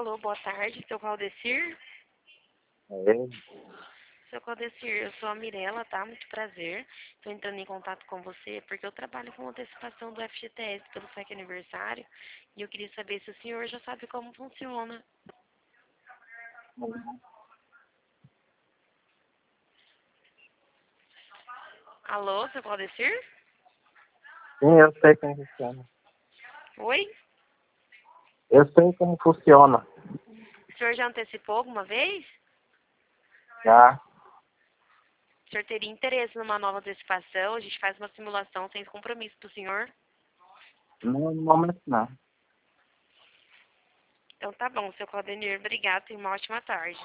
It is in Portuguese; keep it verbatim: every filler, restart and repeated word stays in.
Alô, boa tarde, seu Claudecir? É, Seu Claudecir, eu sou a Mirella, tá? Muito prazer. Estou entrando em contato com você porque eu trabalho com antecipação do F G T S pelo S E C aniversário e eu queria saber se o senhor já sabe como funciona. Alô, seu Claudecir? sim, eu sei como funciona. Oi? Eu sei como funciona. O senhor já antecipou alguma vez? Já. O senhor teria interesse numa nova antecipação? A gente faz uma simulação sem compromisso do senhor? No momento não. Então tá bom, seu Claudenir. Obrigado e uma ótima tarde.